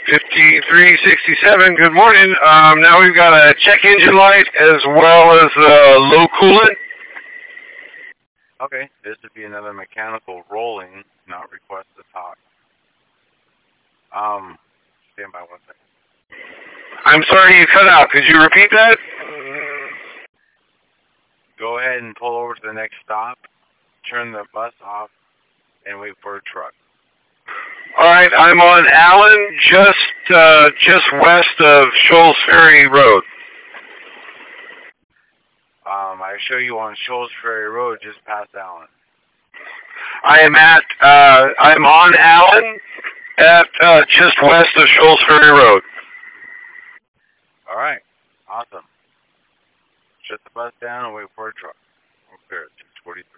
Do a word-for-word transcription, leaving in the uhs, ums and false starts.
fifty-three sixty-seven, good morning. Um, now we've got a check engine light as well as uh, low coolant. Okay, this would be another mechanical rolling, not request to talk. Um, stand by one second. I'm sorry you cut out. Could you repeat that? Go ahead and pull over to the next stop, turn the bus off, and wait for a truck. All right, I'm on Allen, just uh, just west of Shoals Ferry Road. Um, I show you on Shoals Ferry Road, just past Allen. I am at, uh, I'm on Allen at uh, just west of Shoals Ferry Road. All right, awesome. Shut the bus down and wait for a truck. We're clear at six forty-three.